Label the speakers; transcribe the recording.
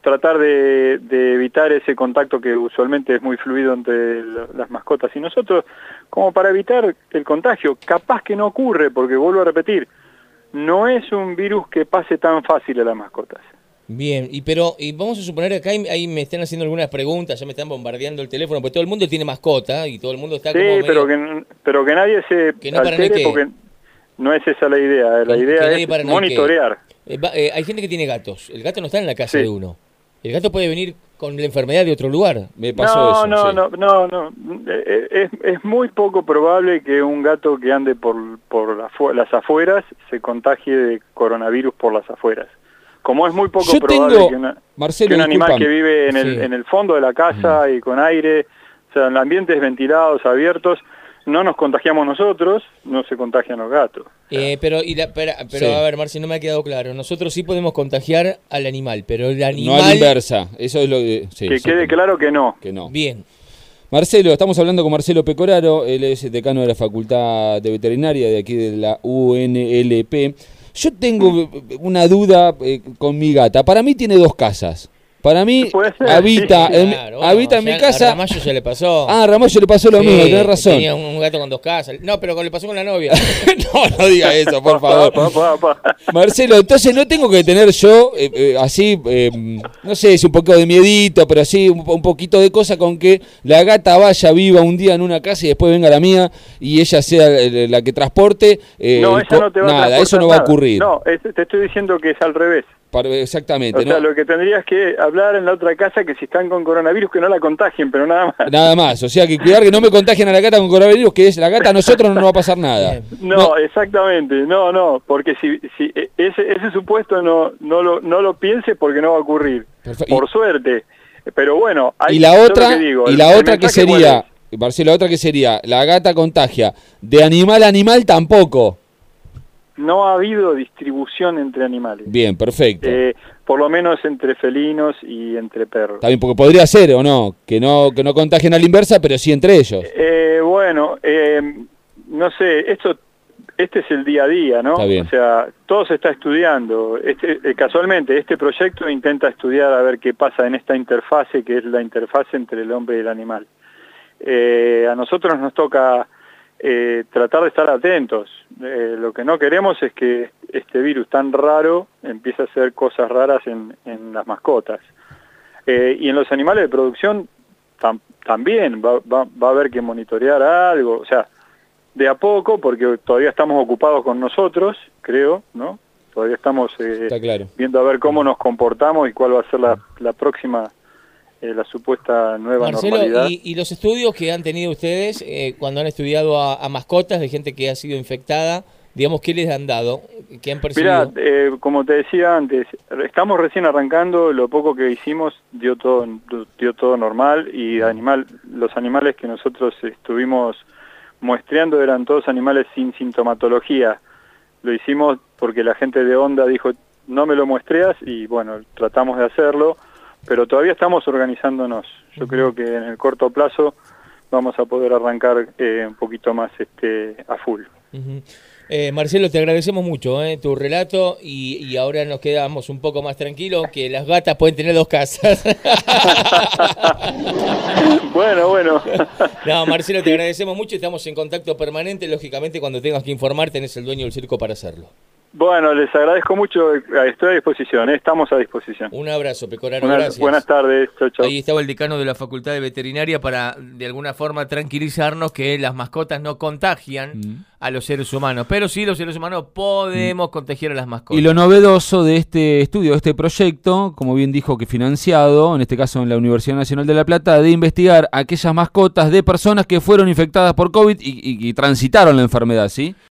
Speaker 1: tratar de evitar ese contacto que usualmente es muy fluido entre las mascotas y nosotros, como para evitar el contagio. Capaz que no ocurre, porque vuelvo a repetir, no es un virus que pase tan fácil a las mascotas.
Speaker 2: Bien, y vamos a suponer acá, ahí me están haciendo algunas preguntas, ya me están bombardeando el teléfono, porque todo el mundo tiene mascota y todo el mundo está
Speaker 1: sí,
Speaker 2: como medio...
Speaker 1: pero que nadie se
Speaker 2: que no
Speaker 1: altere, porque no es esa la idea. La idea es monitorear.
Speaker 2: Hay gente que tiene gatos. El gato no está en la casa de uno. El gato puede venir con la enfermedad de otro lugar.
Speaker 3: Me pasó eso.
Speaker 1: No. Es muy poco probable que un gato que ande por las afueras se contagie de coronavirus por las afueras. Como es muy poco probable que un animal que vive en el fondo de la casa y con aire, o sea, en ambientes ventilados, abiertos, no nos contagiamos nosotros, no se contagian los gatos.
Speaker 2: Pero a ver, Marci, no me ha quedado claro. Nosotros sí podemos contagiar al animal, pero el animal...
Speaker 3: No a la inversa. Eso es lo que... Sí,
Speaker 1: que quede claro que no.
Speaker 2: Bien.
Speaker 3: Marcelo, estamos hablando con Marcelo Pecoraro, él es decano de la Facultad de Veterinaria de aquí de la UNLP. Yo tengo una duda con mi gata. Para mí tiene 2 casas. Para mí habita en mi casa.
Speaker 2: A Ramallo ya le pasó.
Speaker 3: A Ramallo le pasó lo mismo, tenés razón.
Speaker 2: Tenía un gato con 2 casas. No, pero le pasó con la novia.
Speaker 3: No diga eso, por favor. Marcelo, entonces no tengo que tener yo así, no sé si un poco de miedito, pero sí un poquito de cosa con que la gata vaya, viva un día en una casa y después venga la mía y ella sea la que transporte.
Speaker 1: No, ella no te va a
Speaker 3: nada, eso no va a ocurrir.
Speaker 1: No, te estoy diciendo que es al revés.
Speaker 3: Exactamente.
Speaker 1: O sea, lo que tendrías que hablar en la otra casa, que si están con coronavirus, que no la contagien, pero nada más. Nada
Speaker 3: más, o sea, que cuidar que no me contagien a la gata con coronavirus, que es la gata a nosotros no nos va a pasar nada.
Speaker 1: No, exactamente, no, porque si ese supuesto no lo piense porque no va a ocurrir, por suerte. Pero bueno,
Speaker 3: y la otra que sería, Marcelo, la otra que sería, la gata contagia, de animal a animal tampoco.
Speaker 1: No ha habido distribución entre animales.
Speaker 3: Bien, perfecto.
Speaker 1: Por lo menos entre felinos y entre perros.
Speaker 3: Está bien, porque podría ser, ¿o no? Que no contagien a la inversa, pero sí entre ellos.
Speaker 1: No sé, este es el día a día, ¿no?
Speaker 3: Está bien.
Speaker 1: O sea, todo se está estudiando. Casualmente, este proyecto intenta estudiar a ver qué pasa en esta interfase, que es la interfase entre el hombre y el animal. A nosotros nos toca... tratar de estar atentos. Lo que no queremos es que este virus tan raro empiece a hacer cosas raras en las mascotas. Y en los animales de producción también va a haber que monitorear algo, o sea, de a poco, porque todavía estamos ocupados con nosotros, creo, ¿no? Todavía estamos viendo a ver cómo nos comportamos y cuál va a ser la próxima... la supuesta nueva normalidad.
Speaker 2: ¿Y los estudios que han tenido ustedes cuando han estudiado a mascotas de gente que ha sido infectada, digamos, qué les han dado? ¿Qué han percibido?
Speaker 1: Mirá, como te decía antes, estamos recién arrancando, lo poco que hicimos dio todo normal y los animales que nosotros estuvimos muestreando eran todos animales sin sintomatología. Lo hicimos porque la gente de Onda dijo, no me lo muestreas, y bueno, tratamos de hacerlo. Pero todavía estamos organizándonos. Yo creo que en el corto plazo vamos a poder arrancar un poquito más a full.
Speaker 2: Marcelo, te agradecemos mucho tu relato y ahora nos quedamos un poco más tranquilos, que las gatas pueden tener 2 casas.
Speaker 1: Bueno.
Speaker 2: No, Marcelo, te agradecemos mucho, estamos en contacto permanente. Lógicamente, cuando tengas que informar, tenés el dueño del circo para hacerlo.
Speaker 1: Bueno, les agradezco mucho, estoy a disposición, estamos a disposición.
Speaker 2: Un abrazo, Pecoraro, gracias.
Speaker 1: Buenas tardes, chau.
Speaker 2: Ahí estaba el decano de la Facultad de Veterinaria para, de alguna forma, tranquilizarnos que las mascotas no contagian a los seres humanos, pero sí los seres humanos podemos contagiar a las mascotas.
Speaker 3: Y lo novedoso de este estudio, de este proyecto, como bien dijo que financiado, en este caso en la Universidad Nacional de La Plata, de investigar aquellas mascotas de personas que fueron infectadas por COVID y transitaron la enfermedad, ¿sí?